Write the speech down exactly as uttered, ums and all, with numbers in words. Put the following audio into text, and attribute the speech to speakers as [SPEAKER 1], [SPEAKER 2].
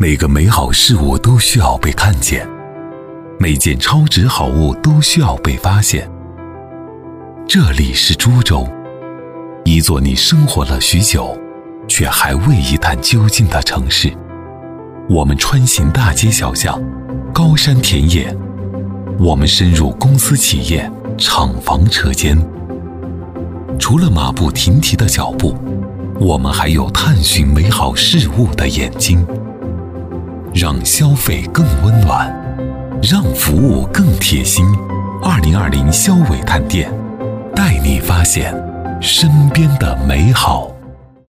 [SPEAKER 1] 每个美好事物都需要被看见，每件超值好物都需要被发现。这里是株洲，一座你生活了许久却还未一探究竟的城市。我们穿行大街小巷，高山田野，我们深入公司企业，厂房车间。除了马不停蹄的脚步，我们还有探寻美好事物的眼睛。让消费更温暖，让服务更贴心。二零二零消委探店，带你发现身边的美好。